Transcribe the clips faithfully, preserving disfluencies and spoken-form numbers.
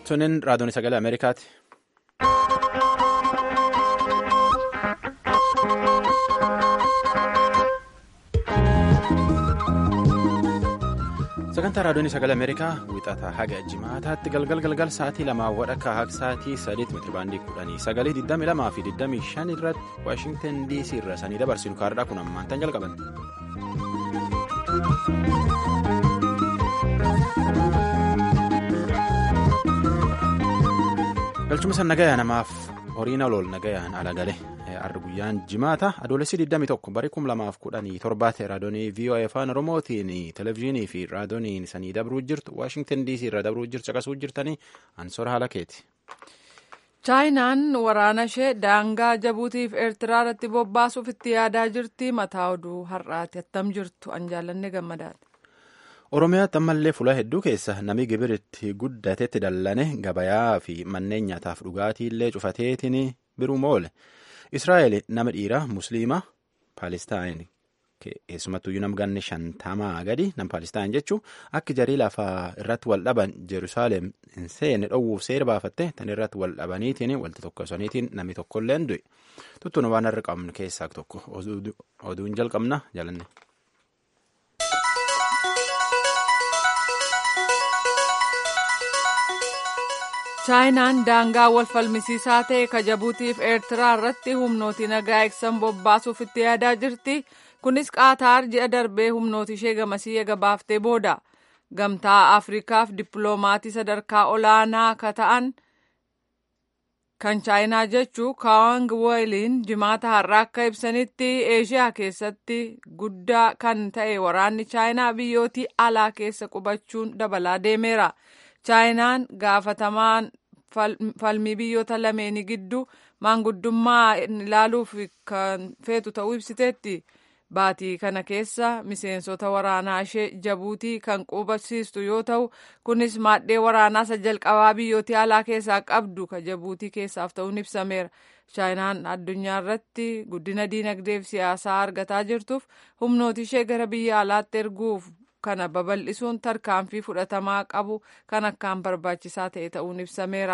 Sunin raadiyoon sagalee Ameerikaati. Sagantaa raadiyoon sagalee Ameerikaa wixataa haga jimaataatti galgal galgal sa'aatii lamaa wadhakka haga sa'aatii sadeet meetira baandii kudhanii sagalee digdamii lamaa fi digdamii shan irratti Waashingtan D C irra sanii dabarsinu kaardhaa kun ammaan tan jalqaban. Galchuma san nagayaan namaaf horiina olool nagayaan ala gale har'a guyyaan jimaata adoolessi digdamii tokko barii kum lamaaf kudhanii torbaate raadiyoonii V O A afaan Oromootiin televezyiinii fi raadiyooniin sanii dabruu jirtu Waashingtan D C irra dabruu jirtu caqasuu jirtanii ansoora haala keeti. Chaayinaan waraana ishee daangaa Jabuutiif Eertiraa irratti bobbaasuuf itti yaadaa jirti. Mataa oduu har'aati attam jirtu an jaallanne gammadaati. Oromiyaatti ammallee fuula hedduu keessa namni gibiritti guddatetti dallane gabayaa fi manneen nyaataaf dhugaatiillee cufateetiin biruuma oole. Israa'eel nama dhiiraa musliima Paalestaan keessumattuyyuu nama ganne shantamaa gadi nama Paalestaan jechuun akka jarii lafaa irratti wal dhaban Jeruusaalem hin seenne dhowwuuf seera baafatte tan irratti wal dhabaniitiin walta tokkosaniitiin namni tokkollee hin du'e. Tuttuun waan har'a qabnu keessaa tokko oduun jalqabna jaalanne. Chaayinaan daangaa wal falmisiisaa ta'e ka Jabuutiif Eertiraa irratti humnooti nagaa eegsan bobbaasuuf itti yaadaa jirti. Kunis Qaataar ji'a darbee humnooti ishee gamasii eega baaftee booda. Gamtaa Afriikaaf dippiloomaatii sadarkaa olaanaa ka ta'an kan Chaayinaa jechuu Kaawang Weeliin jimaata har'aa akka ibsanitti Eeshiyaa keessatti guddaa kan ta'e waraanni Chaayinaa biyyootii alaa keessa qubachuun dabalaa deemeera. Chaayinaan gaafatamaan falmii biyyoota lameenii gidduu maanguddummaa ilaaluuf kan feetu ta'uu ibsiteetti. Baatii kana keessa miseensota waraanaa ishee Jabuutii kan qubachiistu yoo ta'u, kunis maadhee waraanaa isa jalqabaa biyyootii alaa keessaa qabdu ka Jabuutii keessaaf ta'uun ibsameera. Chaayinaan addunyaa irratti guddina diinagdee fi siyaasaa argataa jirtuuf humnooti ishee gara biyya alaatti erguuf kana babal'isuun tarkaanfii fudhatamaa qabu kan akkaan barbaachisaa ta'e ta'uun ibsameera.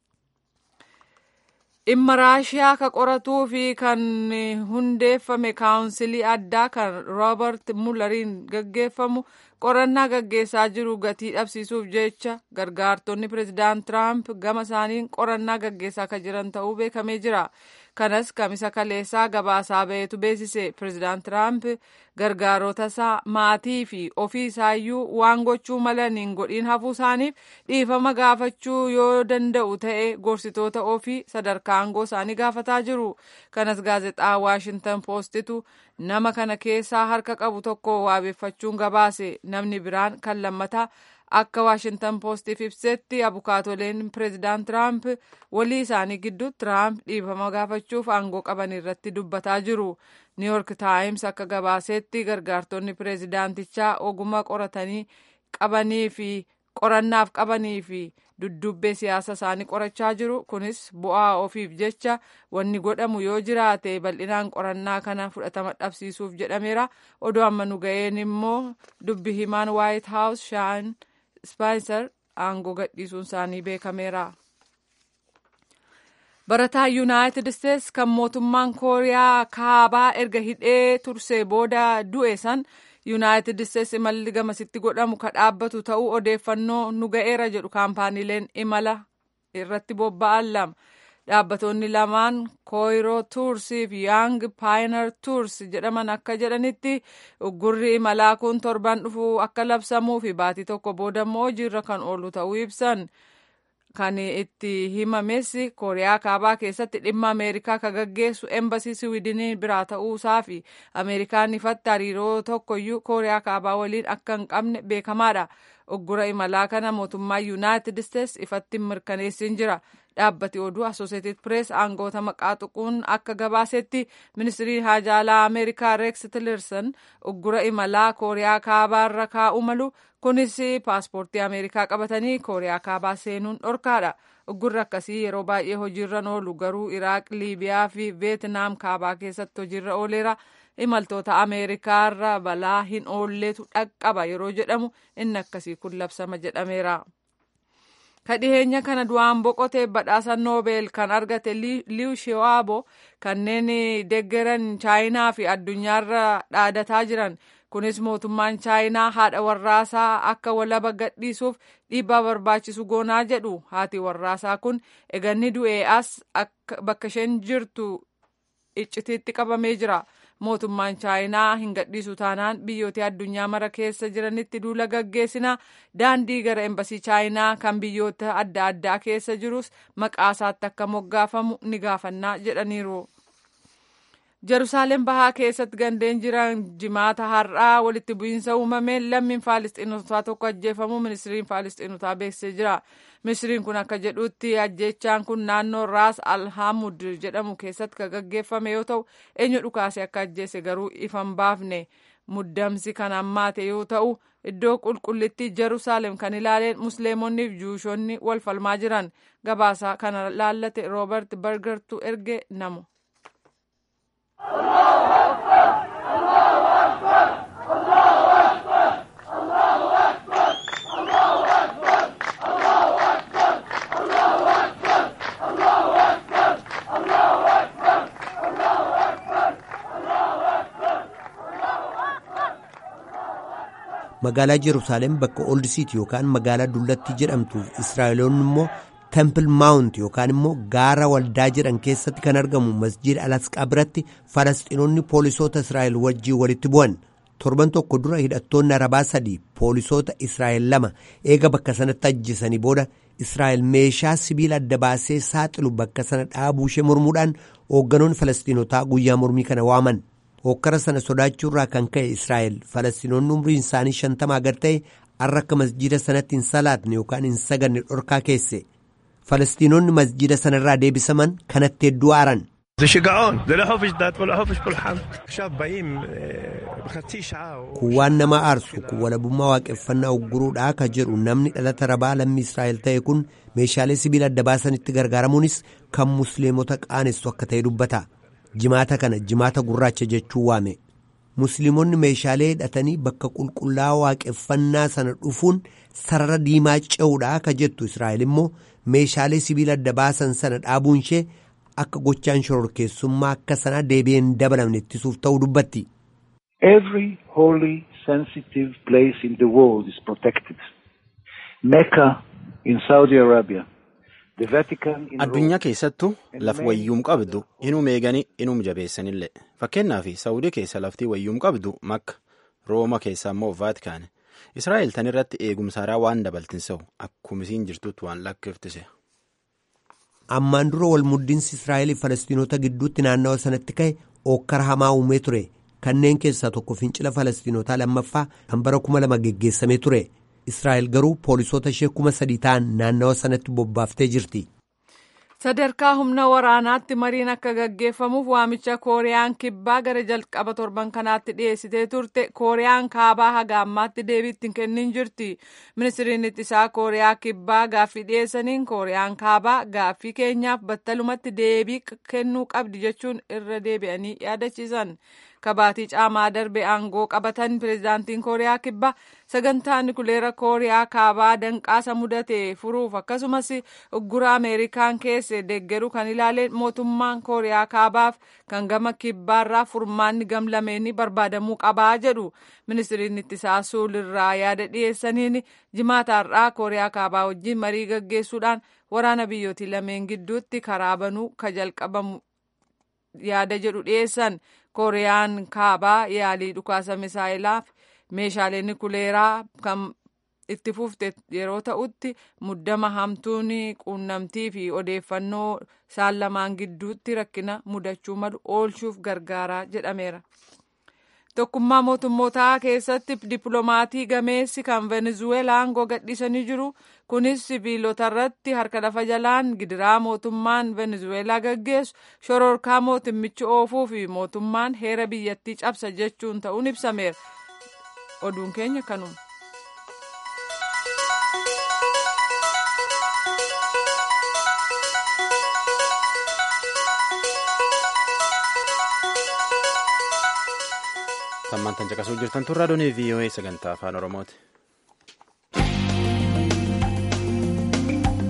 Dhimma Raashiyaa ka qoratuu fi kan hundeeffame kaawunsilii addaa kan Roobert Mulleriin gaggeeffamu qorannaa gaggeessaa jiru gatii dhabsiisuuf jecha gargaartonni pireezidaant Tiraamp gama isaaniin qorannaa gaggeessaa kan jiran ta'uu beekamee jira. Kanas kamisa kaleessaa gabaasaa ba'eetu beeksise. Pireezidaant Tiraamp gargaarota isaa maatii fi ofii isaayyuu waan gochuu malaniin godhiin hafuu isaaniif dhiifama gaafachuu yoo danda'u ta'e gorsitoota ofii sadarkaa aangoo isaanii gaafataa jiru. Kanas gaazexaa Waashintan Poostitu nama kana keessaa harka qabu tokko waabeeffachuun gabaase. Namni biraan kan lammataa akka Waashintan Poostiif ibsetti abukaatoleen pireezidaant Tiraamp walii isaanii gidduu Tiraamp dhiifama gaafachuuf aangoo qaban irratti dubbataa jiru. Niiwuork Taayims akka gabaasetti gargaartonni pireezidaantichaa ogummaa qoratanii qabanii fi qorannaaf qabanii fi duddubbee siyaasa isaanii qorachaa jiru. Kunis bu'aa ofiif jecha wanni godhamu yoo jiraate bal'inaan qorannaa kana fudhatama dhabsiisuuf jedhameera. Oduu amma nu ga'een immoo dubbi himaan Waayit Haawus Shaan Spaayiser aangoo gadhiisuun isaanii beekameera. Barataa Yuunaayitid Isteets kan mootummaan Kooriyaa kaabaa erga hidhee tursee booda du'e san Yuunaayitid Isteets imalli gamasitti godhamu ka dhaabbatu ta'uu odeeffannoo nu ga'eera jedhu kaampaaniileen imala irratti bobba'an lama. Dhaabbattoonni lamaan Koyiroo Tuursii fi Yaang Paayinar Tuurs jedhaman akka jedhanitti uggurri imalaa kun torban dhufu akka labsamuu fi baatii tokko booda immoo hojiirra kan oolu ta'uu ibsan. Kan itti himames Kooriyaa kaabaa keessatti dhimma Ameerikaa ka gaggeessu embasii Siwiidinii biraa ta'uusaa fi Ameerikaan ifatti hariiroo tokkoyyuu Kooriyaa kaabaa waliin akka hin qabne beekamaadha. Uggura imalaa kana mootummaa Yuunaayitid Isteets ifatti mirkaneessin jira. Dhaabbati oduu Asooseetid Pirees aangoota maqaa tuquun akka gabaasetti ministiriin haajaalaa Ameerikaa Reeks Tillerson uggura imalaa Kooriyaa kaabaarra kaa'u malu. Kunis paaspoortii Ameerikaa qabatanii Kooriyaa kaabaa seenuun dhorkaadha. Uggurri akkasii yeroo baay'ee hojiirra oolu garuu Iraaq, Liibiyaa fi Veetinaam kaabaa keessatti hojiirra ooleera. Imaltoota Ameerikaarra balaa hin oolleetu dhaqqaba yeroo jedhamu inni akkasii kun labsama jedhameera. kadhiheenya kana du'aan boqotee badhaasa noobeel kan argate liu xiaobo kanneen deggeran chaayinaa fi addunyaarra dhaadataa jiran. Kunis mootummaan chaayinaa haadha warraasaa akka walaba gadhiisuuf dhiibbaa barbaachisu goonaa jedhu. Haati warraasaa kun eganni du'ee as bakka isheen jirtu iccitiitti qabamee jira. Mootummaan chaayinaa hin gadhiisu taanaan biyyoota addunyaa mara keessa jiranitti duula gaggeessina. Daandii gara embasii chaayinaa kan biyyoota adda addaa keessa jirus maqaa isaatti akka moggaafamu ni gaafannaa jedhaniiru. Jerusalem bahaa keessatti gandeen jiran jimaata har'aa walitti bu'iinsa uumameen lammiin Faalistiinotaa tokko ajjeefamuu ministiriin Faalistiinotaa beeksisee jira. Ministiriin kun akka jedhutti ajjechaan kun naannoo Raas Alhamud jedhamu keessatti kan gaggeeffame yoo ta'u eenyu dhukaase akka ajjeese garuu ifan baafne. Muddamsi kan hammaate yoo ta'u iddoo qulqullittii Jerusalem kan ilaaleen musliimonni fi juushonni wal falmaa jiran. Gabaasa kana laallate Roobert Bergertu erge namu. Magaalaa Jerusalem bakka Old City yookaan magaalaa Dullatti jedhamtuuf Israa'eloonni immoo Temple Mount yookaan immoo gaara waldaa jedhan keessatti kan argamu masjiid Al-Aqsaa biratti Falasxiinonni poolisoota Israa'el wajjii walitti bu'an. Torban tokko dura hidhattoonni Arabaa sadii poolisoota Israa'el lama eega bakka sanatti ajjeesanii booda Israa'el meeshaa sibiila adda baasee saaxilu bakka sana dhaabuu ishee mormuudhaan hoogganoonni Falasxiinotaa guyyaa mormii kana waaman. Hokkara sana sodaachuurraa kan ka'e Israa'el Falasxiinonni umriin isaanii shantamaa gad ta'e har'a akka masjiida sanatti hin salaatne yookaan hin saganne dhorkaa keesse. Falasxiinonni masjiida sanarraa deebisaman kanatti hedduu aaran. Kun waan nama aarsu kun walabummaa waaqeffannaa ugguruudhaa ka jedhu namni dhalata Arabaa lammii Israa'el ta'e kun meeshaalee sibiila adda baasanitti gargaaramuunis kan musliimota qaanessu akka ta'e dubbata. Jimaata kana jimaata gurraacha jechuu waame. Musliimonni meeshaalee hidhatanii bakka qulqullaa'aa waaqeffannaa sana dhufuun sarara diimaa ce'uudhaa ka jettu Israa'el immoo meeshaalee sibiila adda baasan sana dhaabuun ishee akka gochaan shororkeessummaa akka sana deebi'een dabalamne ittisuuf ta'uu dubbatti. Every holy sensitive place in the world is protected. Mecca in Saudi Arabia. Addunyaa keessattuu laf wayyuum qabdu inuu meeganii inuu jabeessanillee fakkeenyaaf Saawudii keessa laftii wayyuum qabdu Makka Rooma keessa immoo Vaatikaane Israa'el tan irratti eegumsaaraa waan dabaltinsa'u akkuma isiin jirtutti waan lakkiftise. Ammaan dura walmuddinsi Israa'el Falastiinota gidduutti naannawa sanatti ka'e ookkara hamaa uumee ture. Kanneen keessaa tokko fincila Falastiinotaa lammaffaa kan bara kuma lama geggeessamee ture. Israa'el garuu poolisoota ishee kuma sadii ta'an naannawa sanatti bobbaaftee jirti. Sadarkaa humna waraanaatti mariin akka gaggeeffamuuf waamicha Kooriyaan kibbaa gara jalqaba torban kanaatti dhiyeessitee turte Kooriyaan kaabaa haga ammaatti deebii hin kennin jirti. Ministiriin ittisaa Kooriyaa kibbaa gaaffii dhiyeessaniin Kooriyaan kaabaa gaaffii keenyaaf battalumatti deebii kennuu qabdi jechuun irra deebi'anii yaadachiisan. Kabaatii caamaa darbe aangoo qabatan pireezidaantiin Kooriyaa kibbaa sagantaa nikuleera Kooriyaa kaabaa danqaasa mudate furuuf akkasumas uggura Ameerikaan keesse deeggaru kan ilaaleen mootummaan Kooriyaa kaabaaf kan gama kibbaarraa furmaanni gamlameenii barbaadamuu qabaa jedhu. Ministiriin ittisaa Suulirraa yaada dhiyeessaniin jimaataarraa Kooriyaa kaabaa wajjin marii gaggeessuudhaan waraana biyyootii lameen gidduutti karaa banuu ka jalqabamu yaada jedhu dhiyeessan. Kooriyaan kaabaa yaalii dhukaasa misaa'ilaaf meeshaalee nikuleeraa kan itti fufte yeroo ta'utti muddama hamtuun quunnamtii fi odeeffannoo isaan lamaan gidduutti rakkina mudachuu malu oolchuuf gargaaraa jedhameera. Tokkummaa mootummootaa keessatti dippiloomatii gameessi kan Venezuelaan gadhiisanii jiru. Kunis sibiilota irratti harka lafa jalaan gidiraa mootummaan Venezuelaa gaggeessu shororkaa mootummichi oofuu fi mootummaan heera biyyattii cabsa jechuun ta'uun ibsameera. Oduun keenya kanuma. Tammantan caqasuu jirtan turraa doonii V O A sagantaa afaan Oromooti.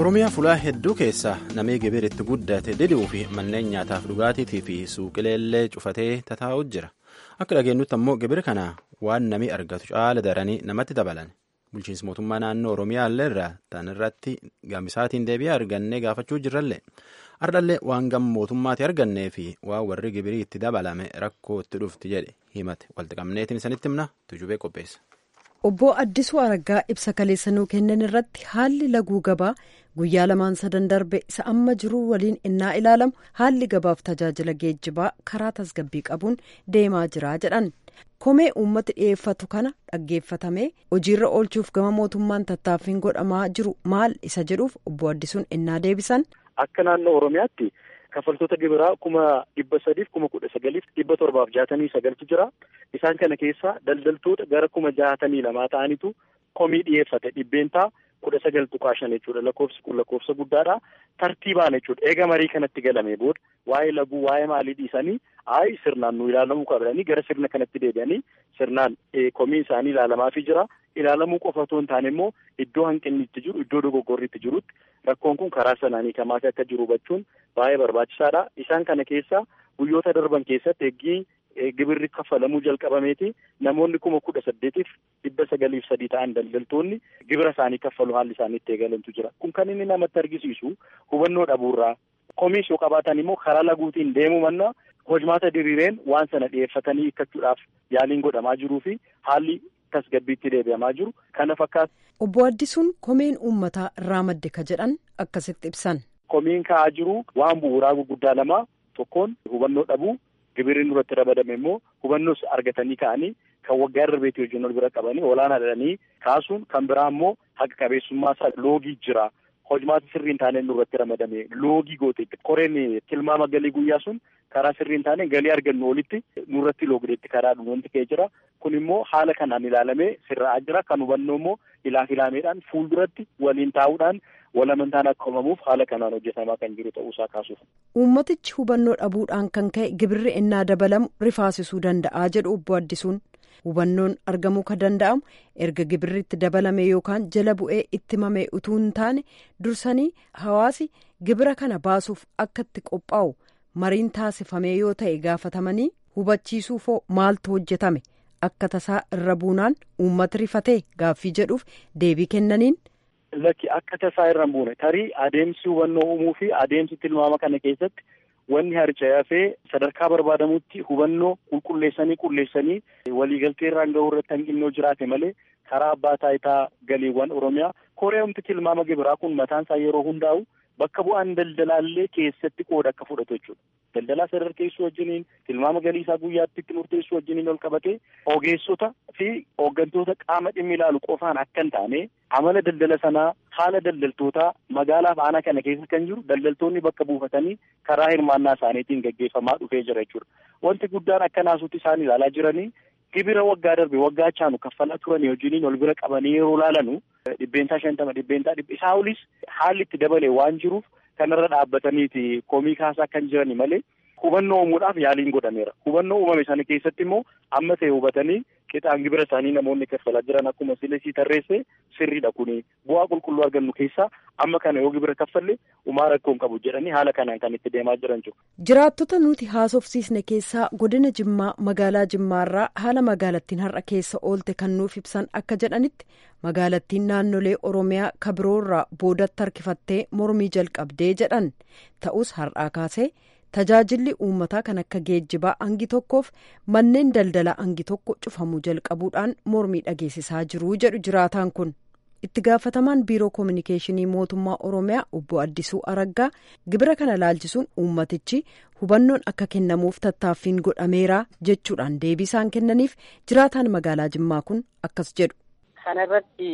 Oromiyaa fulaa hedduu keessa namni gibir itti guddate diduu fi manneen nyaataaf dhugaatiitii fi suuqileellee cufatee tataa'u jira. Akka dhageenyutti ammoo gibir kana waan namni argatu caala daranii namatti dabalan. Bulchiinsi mootummaa naannoo Oromiyaa illee irraa tan irratti gaamisaatiin deebi'ee argannee gaafachuu jirrallee. Ardallee waan gam mootummaatti argannee fi waan warri gibirii itti dabalame rakkoo itti dhufti jedhe himate walitti qabneetiin isinitti himna tujubee qopheessa. Obbo Addisuu Araggaa ibsa kaleessanuu kennan irratti haalli laguu gabaa guyyaa lamaan sadan darbe isa amma jiru waliin innaa ilaalamu haalli gabaaf tajaajila geejjibaa karaa tasgabbii qabuun deemaa jira jedhan. Komee uummati dhiyeeffatu kana dhaggeeffatamee hojiirra oolchuuf gama mootummaan tattaaffiin godhamaa jiru maal isa jedhuuf obbo Addisuun innaa deebisan. Akka naannoo Oromiyaatti kaffaltoota gibiraa kuma dhibba sadiif kuma kudha sagaliif dhibba torbaaf jaatamii sagaltu jira. Isaan kana keessa daldaltoota gara kuma jaatamii lamaa ta'anitu komii dhiyeeffate dhibbeentaa kudha sagal tuqaa shan jechuudha. Lakkoofsi kun lakkoofsa guddaadha. Tartiibaan jechuudha. Eega marii kanatti galame booda waa'ee laguu waa'ee maalii dhiisanii ayi sirnaan nu ilaalamuu qabanii gara sirna kanatti deebi'anii sirnaan komii isaanii ilaalamaafii jira. Ilaalamuu qofa otoo hin taane immoo iddoo hanqinni itti jiru iddoo dogoggorri itti jirutti rakkoon kun karaa sanaanii kamaaf akka jiru hubachuun baay'ee barbaachisaadha. Isaan kana keessa guyyoota darban keessatti eeggii gibirri kaffalamuu jalqabameeti namoonni kuma kudha saddeetiif dhibba sagaliif sadii ta'an daldaltoonni gibira isaanii kaffalu haalli isaanii itti eegalantu jira. Kun kan inni namatti argisiisu hubannoo dhabuurraa komiis yoo qabaatan immoo karaa laguutiin deemuu manna hojmaata diriireen waan sana dhiyeeffatanii hiikkachuudhaaf yaaliin godhamaa jiruu fi haalli tasgabbiitti deebi'amaa jiru kana fakkaata. Obbo Addisuun komeen uummataa irraa madde ka jedhan akkasitti ibsan. Komiin ka'aa jiru waan bu'uuraa gurguddaa lama tokkoon hubannoo dhabuu gibirri nurratti ramadame immoo hubannoos argatanii ka'anii kan waggaa darbeetii wajjin wal bira qabanii olaanaadhanii kaasuun kan biraa immoo haqa qabeessummaa isaa loogii jira. Hojmaata sirriin taaneen nurratti ramadame loogii goote koreen tilmaama galii guyyaa sun karaa sirriin taaneen galii argannu olitti nurratti loogdeetti karaa dhuunfanti ka'ee jira. Kun immoo haala kanaan ilaalamee sirraa jira. Kan hubannoo immoo ilaaf ilaameedhaan fuulduratti waliin taa'uudhaan walamantaan akka uumamuuf haala kanaan hojjetamaa kan jiru ta'uusaa kaasuuf. Uummatichi hubannoo dhabuudhaan kan ka'e gibirri innaa dabalamu rifaasisuu danda'a jedhu obbo Addisuun. Hubannoon argamuu kan danda'amu erga gibirri itti dabalame yookaan jala bu'ee itti mamee utuu hin taane dursanii hawaasi gibira kana baasuuf akka itti qophaa'u mariin taasifamee yoo ta'e gaafatamanii hubachiisuufoo maaltu hojjetame akka tasaa irra buunaan uummata rifatee gaaffii jedhuuf deebii kennaniin. Lakki akka tasaa irra buune tarii adeemsi hubannoo uumuu fi adeemsi tilmaama kana keessatti. Wanni harca'ee fi sadarkaa barbaadamutti hubannoo qulqulleessanii qulleessanii waliigaltee irraan gahuu irratti hanqinnoo jiraate malee karaa abbaa taayitaa galiiwwan Oromiyaa koreeyumti tilmaama gibiraa kun mataan isaa yeroo hundaa'u bakka bu'aan daldalaallee keessatti qooda akka fudhatu jechuudha. Daldalaa sadarkeessuu wajjiniin tilmaama galii isaa guyyaatti itti murteessuu wajjiniin ol qabatee ogeessota fi hooggantoota qaama dhimmi ilaalu qofaan akka hin taane amala daldala sanaa haala daldaltootaa magaalaa aanaa kana keessa kan jiru daldaltoonni bakka buufatanii karaa hirmaannaa isaaniitiin gaggeeffamaa dhufee jira jechuudha. Wanti guddaan akka naasuutti isaan ilaalaa jiranii gibira waggaa darbe waggaa chaanu kaffalaa turanii wajjiniin ol bira qabanii yeroo ilaalanu dhibbeentaa shantama dhibbeentaa dhibba isaa olis haalli itti dabalee waan jiruuf kanarra dhaabbataniiti komii kaasaa kan jirani malee hubannoo uumuudhaaf yaaliin godhameera. Hubannoo uumame sana keessatti immoo amma ta'e hubatanii qixaan gibira isaanii namoonni kaffalaa jiran akkuma silesii tarreesse sirriidha kuni bu'aa qulqulluu argannu keessaa amma kana yoo gibira kaffalle umaa rakkoon qabu jedhanii haala kanaan kan itti deemaa jiran jiru. Jiraattota nuti haasofsiisne keessaa godina Jimmaa magaalaa Jimmaarraa haala magaalattiin har'a keessa oolte kan nuuf ibsan akka jedhanitti magaalattiin naannolee Oromiyaa kabiroorraa boodatti harkifattee mormii jalqabdee jedhan ta'us har'aa kaasee. Tajaajilli uummataa kan akka geejjibaa hangi tokkoof manneen daldalaa hangi tokko cufamuu jalqabuudhaan mormii dhageessisaa jiru jedhu jiraataan kun. Itti gaafatamaan biiroo koominikeeshinii mootummaa Oromiyaa obbo Addisuu Araggaa gibira kana laalchisuun uummatichi hubannoon akka kennamuuf tattaaffiin godhameera jechuudhaan deebii isaan kennaniif jiraataan magaalaa Jimmaa kun akkas jedhu. Kana irratti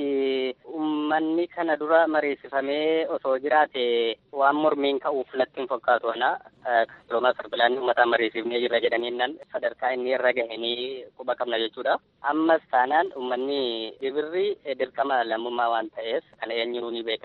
uummanni kana dura mariisifamee osoo jiraate waan mormiin ka'uuf natti hin fakkaatu ana kaloomaa sarbilaan uummataa mariisifnee jirra jedhaniinnan sadarkaa inni irra gahanii quba qabna jechuudha. Ammas taanaan uummanni gibirri dirqama lammummaa waan ta'eef kana eenyuu ni beeka.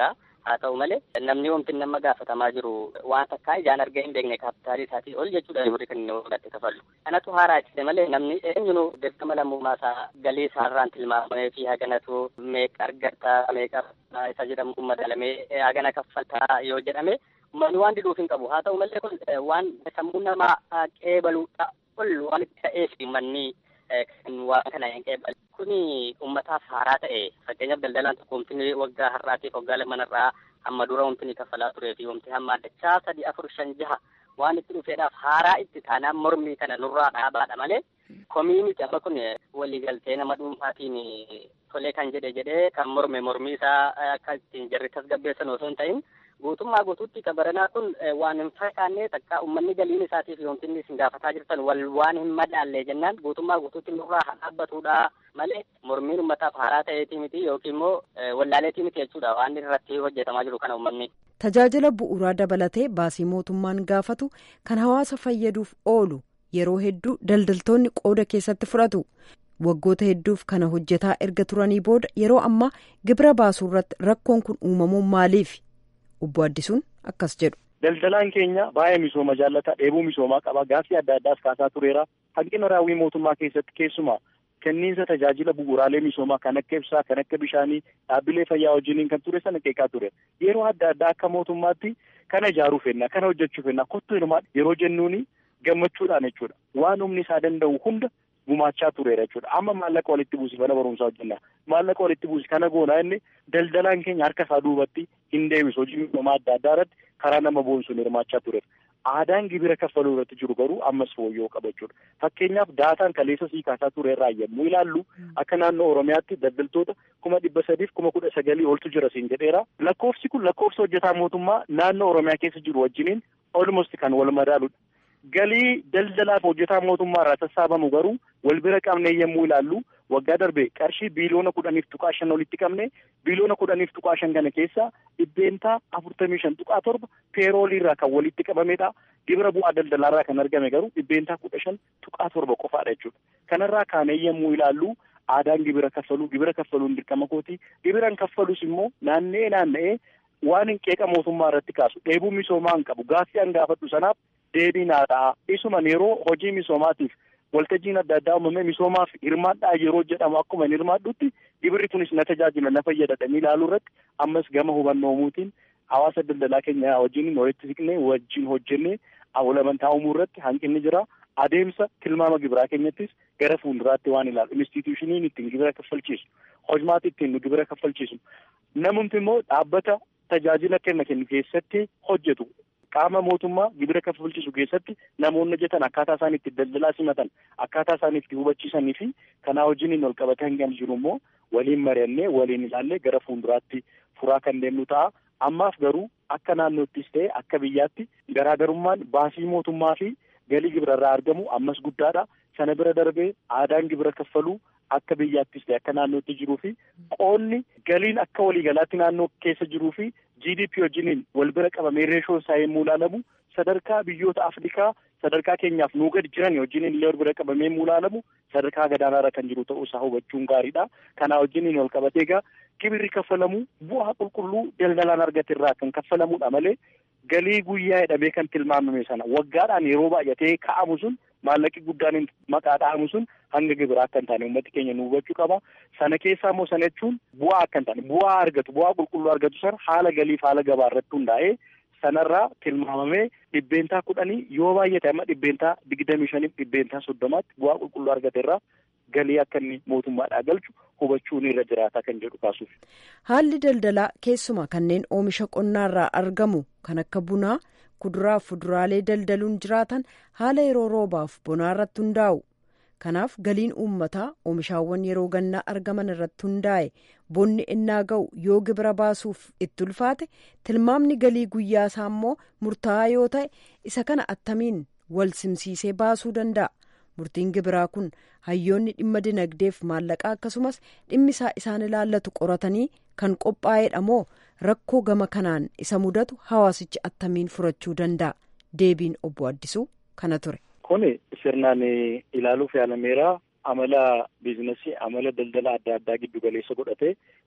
haa ta'u malee namni wanti nama gaafatamaa jiru waan takkaa ijaan argee hin beekne kaapitaalii isaatii ol jechuudha yeroo kan inni fudhate kafallu. Kanatu haaraa jedhe malee namni eenyuunu dirqama lammummaa isaa galii isaarraan tilmaamamee fi haganatu meeqa argatta meeqa isa jedhamu madalamee hagana kaffaltaa yoo jedhame uummanni waan didhuuf hin qabu. Haa ta'u malee kun waan sammuu namaa qeebaluudha ol waan itti ta'eef manni kan waan kana hin qeebalu. Kuni uummataaf haaraa ta'e fakkeenyaaf daldalaan tokko wanti waggaa har'aatiif waggaa lamanarraa amma dura wanti ni kaffalaa turee fi wanti hamma dachaa sadii afur shan jaha waan itti dhufeedhaaf haaraa itti taanaan mormii kana nurraa dhaabaadha malee komiiniti amma kun waliigaltee nama dhuunfaatiin tolee kan jedhe jedhee kan morme mormii isaa akka ittiin jarri tasgabbeessan osoo hin ta'in guutummaa guutuutti qabaranaa kun waan hin fakkaanne takka uummanni galiin isaatiif wanti inni isin gaafataa jirtan wal waan hin madaallee jennaan guutummaa guutuutti nurraa haa dhaabbatudha malee mormiin uummataaf haaraa ta'eetii miti yookiin immoo wallaaleetii miti jechuudha waan irratti hojjetamaa jiru kana uummanni. Tajaajila bu'uuraa dabalatee baasii mootummaan gaafatu kan hawaasa fayyaduuf oolu yeroo hedduu daldaltoonni qooda keessatti fudhatu. Waggoota hedduuf kana hojjetaa erga turanii booda yeroo ammaa gibira baasuu irratti rakkoon kun uumamuun maaliif? Obbo Addisuun akkas jedhu. Daldalaan keenya baay'ee misooma jaallataa dheebuu misoomaa qaba. Gaaffii adda addaas kaasaa tureera. Hanqina raawwii mootummaa keessatti keessumaa kenniinsa tajaajila bu'uuraalee misoomaa kan akka ibsaa, kan akka bishaanii, dhaabbilee fayyaa wajjiniin kan ture sana qeeqaa ture. Yeroo adda addaa akka mootummaatti kana ijaaruu fenna, kana hojjechuu fenna, kottuu hirmaa yeroo jennuuni gammachuudhaan jechuudha. Waan humni isaa danda'u hunda gumaachaa tureera jechuudha. Amma maallaqa walitti buusi mana barumsaa hojjenna. Maallaqa walitti buusi kana goonaa inni daldalaan keenya harka isaa duubatti hin deebisu. Hojii misoomaa adda addaa irratti karaa nama boonsuun hirmaachaa tureera. Aadaan gibira kaffaluu irratti jiru garuu ammas fooyya'uu qaba jechuudha. Fakkeenyaaf daataan kaleessa sii kaasaa ture irraa yommuu ilaallu akka naannoo Oromiyaatti daldaltoota kuma dhibba sadiif kuma kudha sagalii oltu jira siin jedheera. Lakkoofsi kun lakkoofsa hojjetaa mootummaa naannoo Oromiyaa keessa jiru wajjiniin almost kan wal madaaludha. Galii daldalaaf hojjetaa mootummaa irraa sassaabamu garuu wal bira qabnee yommuu ilaallu waggaa darbe qarshii biiliyoona kudhaniif tuqaa shan walitti qabne biiliyoona kudhaniif tuqaa shan kana keessa dhibbeentaa afurtamii shan tuqaa torba peeroolii irraa kan walitti qabamedha. Gibira bu'aa daldalaa irraa kan argame garuu dhibbeentaa kudha shan tuqaa torba qofaadha jechuudha. Kanarraa kaanee yommuu ilaallu aadaan gibira kaffaluu gibira kaffaluun dirqama kooti. Gibiran kaffalus immoo naanna'ee naanna'ee waan hin qeeqa mootummaa irratti kaasu dheebuu misoomaa hin qabu gaaffii an gaafadhu sanaaf deebii naa ta'a. Isuman yeroo hojii misoomaatiif waltajjiin adda addaa uumamee misoomaaf hirmaadhaa yeroo jedhamu akkuma hin hirmaadhutti gibirri kunis na tajaajila na fayyadadhanii ilaaluu irratti ammas gama hubannoomuutiin hawaasa daldalaa keenya wajjin walitti siqnee wajjin hojjennee awwaalamantaa uumuu irratti hanqinni jira. Adeemsa tilmaama gibiraa keenyattis gara fuulduraatti waan ilaalu instituushiniin ittiin gibira kaffalchiisu hojmaati ittiin nu gibira kaffalchiisu namumti immoo dhaabbata tajaajila kenna kennu keessatti hojjetu. Qaama mootummaa gibira kaffalchiisu keessatti namoonni hojjetan akkaataa isaan itti daldalaa simatan akkaataa isaan itti hubachiisanii fi kanaa wajjiniin ol qabatee hangam jiru immoo waliin mari'annee waliin ilaallee gara fuulduraatti furaa kan deemnu ta'a. Ammaaf garuu akka naannoottis ta'e akka biyyaatti garaagarummaan baasii mootummaa fi galii gibira irraa argamu ammas guddaadha. Sana bira darbee aadaan gibira kaffaluu akka biyyaattis ta'e akka naannootti jiruu fi qoonni galiin akka waliigalaatti naannoo keessa jiruu fi G D P wajjiniin wal bira qabamee reeshoon isaa yommuu ilaalamu sadarkaa biyyoota Afrikaa sadarkaa keenyaaf nuu gadi jiran wajjiniin illee wal bira qabamee yommuu ilaalamu sadarkaa gadaanaarra kan jiru ta'uu isaa hubachuun gaariidha. Kanaa wajjiniin wal qabatee egaa gibirri kaffalamu bu'aa qulqulluu daldalaan argate irraa kan kaffalamudha malee galii guyyaa jedhamee kan tilmaamame sana waggaadhaan yeroo baay'atee ka'amu sun maallaqi guddaan maqaa dha'amu sun hanga gibiraa akka hin taane uummati keenya nu hubachuu qaba. Sana keessaa immoo sana jechuun bu'aa akka hin taane bu'aa argatu bu'aa qulqulluu argatu sana haala galiif haala gabaa irratti hundaa'ee sanarraa tilmaamamee dhibbeentaa kudhanii yoo baay'ate amma dhibbeentaa digdamii shaniif dhibbeentaa soddomaatti bu'aa qulqulluu argate irraa galii akka inni mootummaadhaa galchu hubachuun irra jiraataa kan jedhu kaasuuf. Haalli daldalaa keessumaa kanneen oomisha qonnaarraa argamu kan akka bunaa kuduraa fi fuduraalee daldaluun jiraatan haala yeroo roobaaf bonaa irratti hundaa'u. Kanaaf galiin uummataa oomishaawwan yeroo gannaa argaman irratti hundaa'e bonni innaa ga'u yoo gibira baasuuf itti ulfaate tilmaamni galii guyyaa isaa immoo murtaa'aa yoo ta'e isa kana attamiin wal simsiisee baasuu danda'a. Murtiin gibiraa kun hayyoonni dhimma dinagdeef maallaqaa akkasumas dhimmisaa isaan ilaallatu qoratanii kan qophaa'edha moo rakkoo gama kanaan isa mudatu hawaasichi attamiin furachuu danda'a? Deebiin obbo Addisuu kana ture. Kuni sirnaan ilaaluuf yaalameera. Amala biizinasii amala daldala adda addaa giddu galeessa godhatee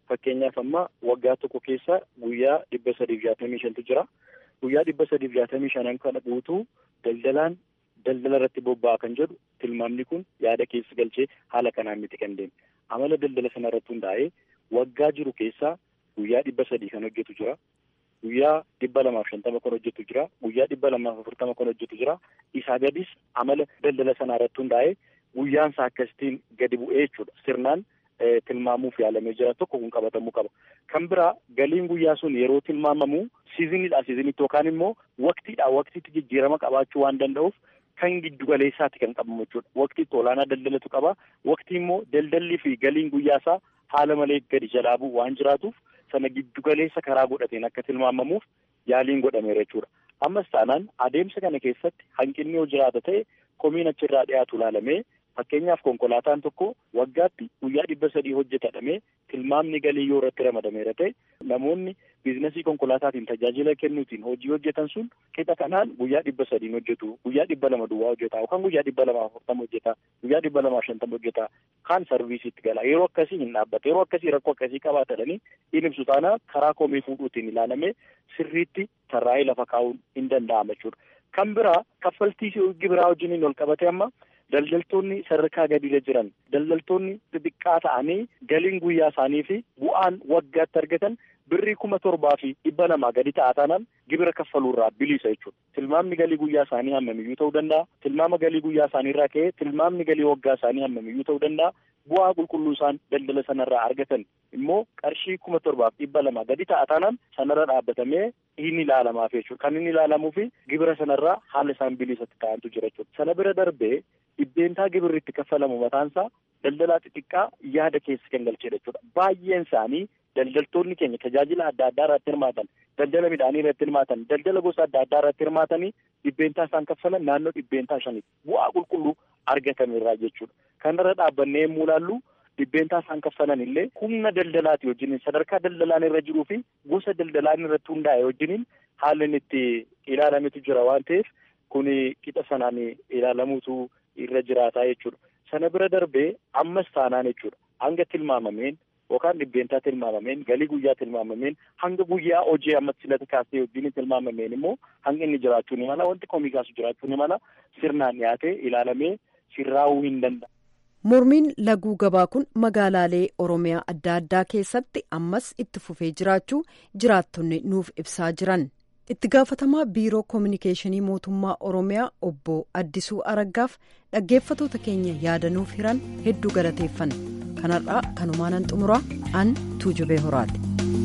fakkeenyaaf amma waggaa tokko keessa guyyaa dhibba sadiif jaatamii shantu jira. Guyyaa dhibba sadiif jaatamii shanan kana guutuu daldalaan daldala irratti bobba'aa kan jedhu tilmaamni kun yaada keessa galchee haala kanaan miti kan deemu. Amala daldala sana irratti hundaa'ee waggaa jiru keessaa guyyaa dhibba sadii kan hojjetu jira. Guyyaa dhibba lamaaf shantama kan hojjetu jira. Guyyaa dhibba lamaaf afurtama kan hojjetu jira. Isaa gadis amala daldala sanaa irratti hundaa'ee guyyaan isaa akkasitiin gadi bu'ee jechuudha. Sirnaan tilmaamuuf yaalamee jira tokko kun qabatamuu qaba. Kan biraa galiin guyyaa sun yeroo tilmaamamu siiziniidhaa siiziniitti yookaan immoo waqtiidhaa waqtiitti jijjiirama qabaachuu waan danda'uuf kan giddu galeessaatti kan qabamu jechuudha. Waqtiitti olaanaa daldalatu qaba. Waqtii immoo daldallii fi galiin guyyaa isaa haala malee gadi jalaa bu'u waan jiraatuuf sana giddu galeessa karaa godhateen akka tilmaamamuuf yaaliin godhameera jechuudha. Ammas taanaan adeemsa kana keessatti hanqinni yoo jiraata ta'e komiin achirraa dhiyaatu ilaalamee fakkeenyaaf konkolaataan tokko waggaatti guyyaa dhibba sadii hojjetadhamee tilmaamni galii yoo irratti ramadameera ta'e namoonni biizinasii konkolaataatiin tajaajila kennuutiin hojii hojjetan sun qixa kanaan guyyaa dhibba sadiin hojjetu, guyyaa dhibba lama duwwaa hojjeta yookaan guyyaa dhibba lama afurtama hojjeta, guyyaa dhibba lama shantama hojjeta, kaan sarviisiitti gala. Yeroo akkasii hin dhaabbata, yeroo akkasii rakkoo akkasii qabaatanii hin ibsu taana karaa komii fuudhuutiin ilaalamee sirriitti tarraa'ee lafa kaa'uun hin danda'ama jechuudha. Kan biraa kaffaltii gibiraa wajjiniin ol qabate amma daldaltoonni sadarkaa gadiirra jiran daldaltoonni xixiqqaa ta'anii galiin guyyaa isaanii fi bu'aan waggaatti argatan birrii kuma torbaa fi dhibba lamaa gadi ta'a taanaan gibira kaffaluurraa bilisa jechuudha. Tilmaamni galii guyyaa isaanii hammamiyyuu ta'uu danda'a. Tilmaama galii guyyaa isaaniirraa ka'ee tilmaamni galii waggaa isaanii hammamiyyuu ta'uu danda'a. Bu'aa qulqulluu isaan daldala sanarraa argatan immoo qarshii kuma torbaaf dhibba lamaa gadi ta'a taanaan sanarra dhaabbatamee hin ilaalamaaf jechuudha. Kan inni ilaalamuufi gibira sanarraa haala isaan bilisatti ta'antu jira jechuudha. Sana bira darbee dhibbeentaa gibirri itti kaffalamu mataansaa daldalaa xixiqqaa yaada keessa kan galchedha jechuudha. Baay'een isaanii daldaltoonni keenya tajaajila adda addaa irratti hirmaatan, daldala midhaanii irratti hirmaatan, daldala gosa adda addaa irratti hirmaatanii dhibbeentaa isaan kaffalan naannoo dhibbeentaa shaniiti. Bu'aa qulqulluu argatamerraa jechuudha. Kanarra dhaabbannee yemmuu ilaallu dhibbeentaa isaan kaffalan illee humna daldalaati wajjiniin sadarkaa daldalaan irra jiruu fi gosa daldalaan irratti hundaa'e wajjiniin haalli itti ilaalametu jira waan ta'eef kun qixa sanaan ilaalamuutu irra jiraataa jechuudha. Sana bira darbee ammas taanaan jechuudha. Hanga tilmaamameen yookaan dhibbeentaa tilmaamameen galii guyyaa tilmaamameen hanga guyyaa hojii ammatti silata kaasee wajjin tilmaamameen immoo hanga inni jiraachuu ni mala wanti komii kaasu jiraachuu ni mala sirnaan dhiyaatee ilaalamee sirraa'uu hin danda'a. Mormiin laguu gabaa kun magaalaalee Oromiyaa adda addaa keessatti ammas itti fufee jiraachuu jiraattonni nuuf ibsaa jiran. Itti gaafatamaa biiroo koominikeeshinii mootummaa Oromiyaa obbo Addisuu Araggaaf dhaggeeffatoota keenya yaadanuuf hiran hedduu galateeffanna. Kanarraa kanumaanan xumuraa an Tuujubee Horaati.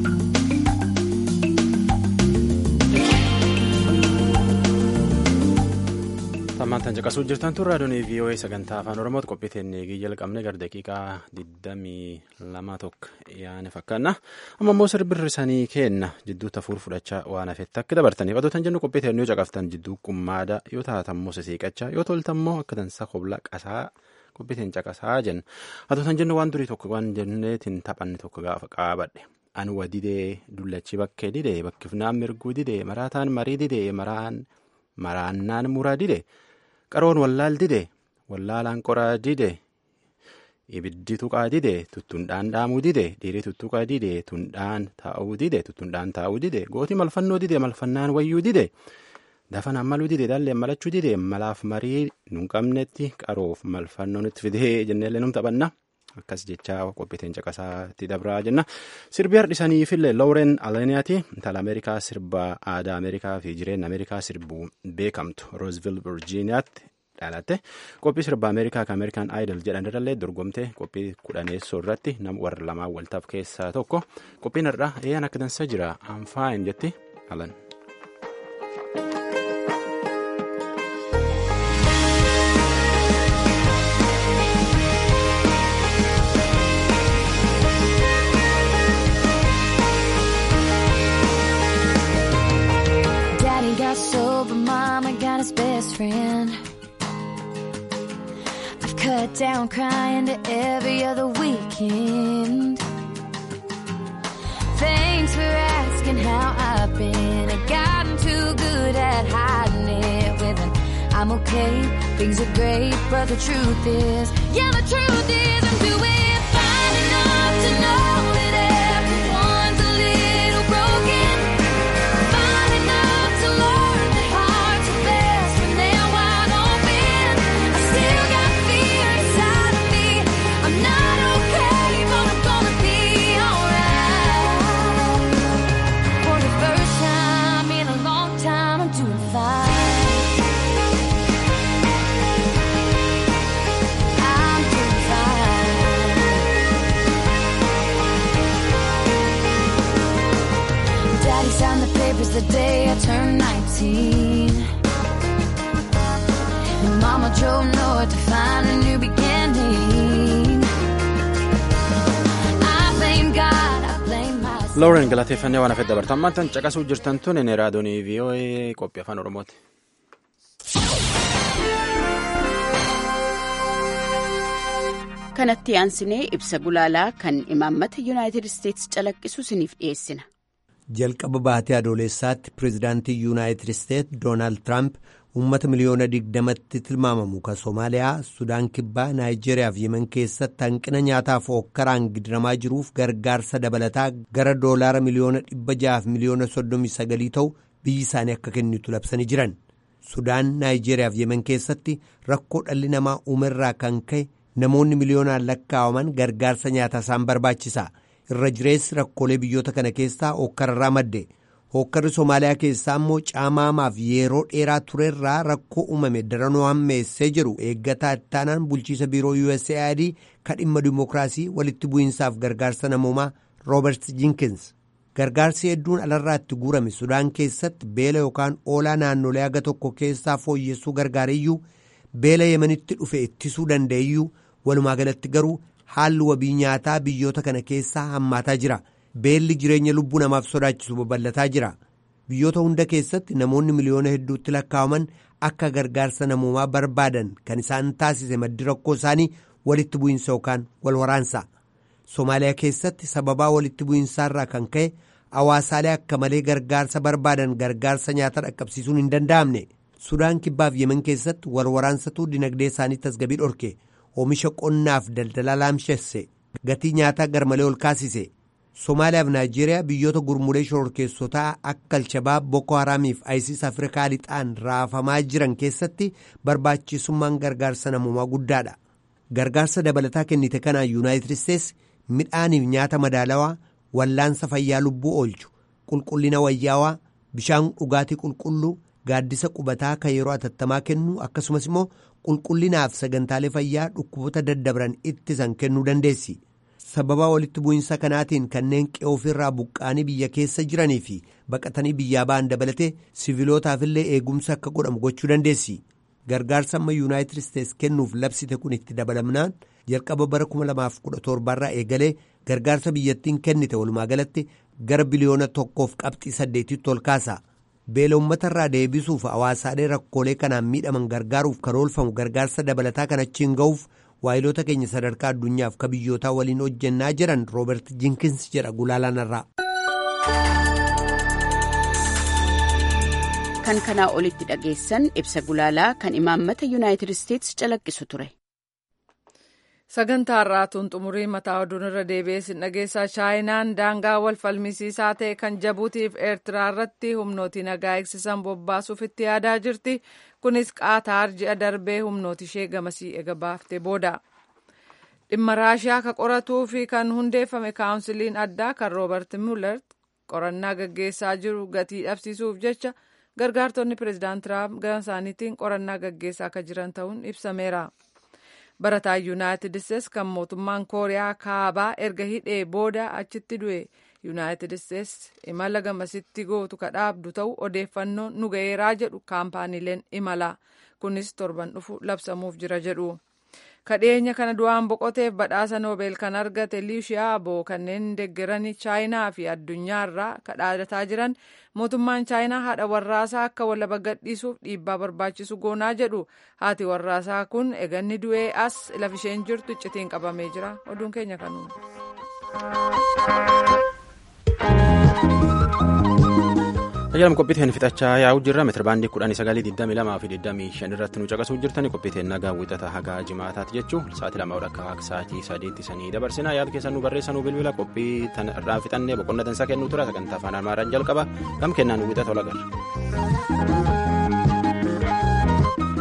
Tammaantan caqasuu jirtan tun raadiyoon V O A sagantaa afaan Oromooti qophiiteen eegii jalqabne gara daqiiqaa digdamii lama tokko yaane fakkaanna. Amma immoo sirbirri sanii kenna jidduu tafuur fudhachaa waan hafetti akka dabartaniif adootan jennu qophiiteen yoo caqaftan jidduu qummaada yoo taatan immoo siseeqachaa yoo toltan immoo akka dansa hobla qasaa qophiiteen caqasaa jenna. Adootan jennu waan durii tokko waan jenneetiin taphanne tokko gaafa qaabadhe. Anwa didee dullachi bakkee didee bakkifnaan mirguu didee maraataan marii didee maraan maraannaan muraa didee. Qaroon wallaal didee wallaalaan qoraa didee ibiddi tuqaa didee tuttuundhaan dhaamuu didee dhiirii tuttuqaa didee tundhaan taa'uu didee tuttuundhaan taa'uu didee gootii malfannoo didee malfannaan wayyuu didee dafan ammaluu didee dhallee malachuu didee malaaf marii nun qabnetti qaroof malfannoon itti fidee jenneellee num taphanna akkas jechaa qophiiteen caqasaatti dabraa jenna. Sirbi hardhisaniifillee Looren Aleniyaati intala Ameerikaa sirba aadaa Ameerikaa fi jireenya Ameerikaa sirbuu beekamtu Rooseville Virgiiniyaatti dhalatte qophii sirba Ameerikaa kan Ameerikaan Idol jedhan irrallee dorgomte qophii kudhaneessoo irratti nama warra lamaan waltaaf keessaa tokko qophiin har'aa eeyyan akka dansa jira anfaayin jetti alan. Sober mama got his best friend. I've cut down crying to every other weekend. Thanks for asking how I've been. I've gotten too good at hiding it with an I'm okay, things are great, but the truth is, yeah, the truth is I'm doing fine enough to know that seventeen. And Mama drove north to find a new beginning. I blame God, I blame myself. Lauren galateeffannee waan hafee dabartammaan tan caqasuu jirtan tun inni raadiyoo V O A qophii afaan Oromooti. Kanatti aansinee ibsa gulaalaa kan imaammata Yuunaayitid Isteetsi calaqqisu isiniif dhiyeessina. Jalqaba baatee adoolessaatti pireezidaantii Yuunaayitid Isteetsi Doonaald Tiraamp uummata miliyoona digdamatti tilmaamamu kan Soomaaliyaa, Sudaan Kibbaa, Naayijeeriyaa fi Yemen keessatti hanqina nyaataaf hookkaraan gidiramaa jiruuf gargaarsa dabalataa gara doolaara miliyoona dhibba ja'aaf miliyoona soddomii sagalii ta'u biyyi isaanii akka kennitu labsanii jiran. Sudaan, Naayijeeriyaa fi Yemen keessatti rakkoo dhalli namaa uumerraa kan ka'e namoonni miliyoonaan lakkaa'aman gargaarsa nyaataa isaan barbaachisa. Irra jireessi rakkoolee biyyoota kana keessaa hookkararraa madde. Hookkarri Soomaaliyaa keessaa immoo caamaamaaf yeroo dheeraa turerraa rakkoo uumame daranoo hammeessee jiru eeggataa ittaanaan bulchiisa biiroo U S A I D kan dhimma dimookiraasii walitti bu'iinsaaf gargaarsa namoomaa Roobert Jinkins. Gargaarsi hedduun alarraa itti guurame Sudaan keessatti beela yookaan oolaa naannolee haga tokko keessaa fooyyessuu gargaareyyuu beela Yemenitti dhufe ittisuu danda'eyyuu walumaa galatti garuu haalli wabii nyaataa biyyoota kana keessaa hammaataa jira. Beelli jireenya lubbuu namaaf sodaachisu babal'ataa jira. Biyyoota hunda keessatti namoonni miliyoona hedduutti lakkaa'aman akka gargaarsa namoomaa barbaadan kan isaan taasise maddi rakkoo isaanii walitti bu'iinsa yookaan wal waraansa. Soomaaliyaa keessatti sababaa walitti bu'iinsaarraa kan ka'e hawaasaalee akka malee gargaarsa barbaadan gargaarsa nyaataa dhaqqabsiisuun hin danda'amne. Sudaan Kibbaaf Yemen keessatti wal waraansatu dinagdee isaanii tasgabii dhorke. Oomisha qonnaaf daldalaa laamshesse. Gatii nyaataa garmalee ol kaasise. Somaaliyaa fi Naayijeeriyaa biyyoota gurmulee shororkeessotaa akka Alshabaab, Boko Haraamiif ISIS Afrikaa lixaan raafamaa jiran keessatti barbaachisummaan gargaarsa namoomaa guddaadha. Gargaarsa dabalataa kennite kanaan Yuunaayitid Isteetsi midhaaniif nyaata madaalawaa, wallaansa fayyaa lubbuu oolchu, qulqullina wayyaawaa, bishaan dhugaatii qulqulluu, gaaddisa qubataa kan yeroo atattamaa kennu akkasumas immoo qulqullinaaf sagantaalee fayyaa dhukkuboota daddabran ittisan kennuu dandeessi. Sababa walitti bu'iinsa kanaatiin kanneen qe'ee ofirraa buqqaanii biyya keessa jiranii fi baqatanii biyyaa ba'an dabalatee siviilootaaf illee eegumsa akka godhamu gochuu dandeessi. Gargaarsa amma Yuunaayitid Isteetsi kennuuf labsite kun itti dabalamnaan jalqaba bara kuma lamaaf kudha torbarraa eegalee gargaarsa biyyattiin kennite walumaa galatti gara biliyoona tokkoof qabxii saddeetitti ol kaasa. Beela uummatarraa deebisuuf hawaasaalee rakkoolee kanaan miidhaman gargaaruuf kan oolfamu gargaarsa dabalataa kan achiin ga'uuf waayiloota keenya sadarkaa addunyaaf ka biyyootaa waliin hojjennaa jiran Roobert Jinkins jedha gulaalanarraa. Kan kanaa olitti dhageessan ibsa gulaalaa kan imaammata Yuunaayitid Isteetsi calaqqisu ture. Sagantaa har'aatuun xumurii mataa oduun irra deebi'ee dhageessaa Chaayinaan daangaa wal falmisiisaa ta'e kan Jabuutiif Eertiraa irratti humnooti nagaa eegsisan bobbaasuuf itti yaadaa jirti. Kunis Qaataar ji'a darbee humnooti ishee gamasii ega baaftee booda. Dhimma Raashiyaa ka qoratuu fi kan hundeeffame kaawunsiliin addaa kan Roobert Mueller qorannaa gaggeessaa jiru gatii dhabsiisuuf jecha gargaartonni pireezidaant Tiraamp gama isaaniitiin qorannaa gaggeessaa akka jiran ta'uun ibsameera. Barataan Yuunaayitid Isteetsi kan mootummaan Kooriyaa kaabaa erga hidhee booda achitti du'e Yuunaayitid Isteetsi imala gamasitti gootu ka dhaabdu ta'u odeeffannoon nu ga'eeraa jedhu kaampaaniileen imala. Kunis torban dhufu labsamuuf jira jedhu. Kadheenya kana du'aan boqoteef badhaasa Noobeel kan argate Liishiyaa Aboo kanneen deeggaranii Chaayinaa fi addunyaarraa kadhaadataa jiran mootummaan Chaayinaa haadha warraasaa akka walaba gadhiisuuf dhiibbaa barbaachisu goonaa jedhu. Haati warraasaa kun eganni du'ee as lafisheen jirtu iccitiin qabamee jira. Oduun keenya kanuun. Ayyaana qophiiteen fixachaa yaa'u jirra meetira baandii kudhanii sagalii digdamii lamaa fi digdamii shan irratti nu caqasuu jirtani qophiiteen nagaa wixata hagaa jimaataati jechuun sa'aatii lama akka akka sa'aatii sadeetti sanii dabarsina yaada keessan nu barreessanuu bilbila qophii tan irraa fixannee boqonnaa dansaa kennuu tura sagantaa afaan amaaraan jalqaba gam kennaan wixata ol agarra.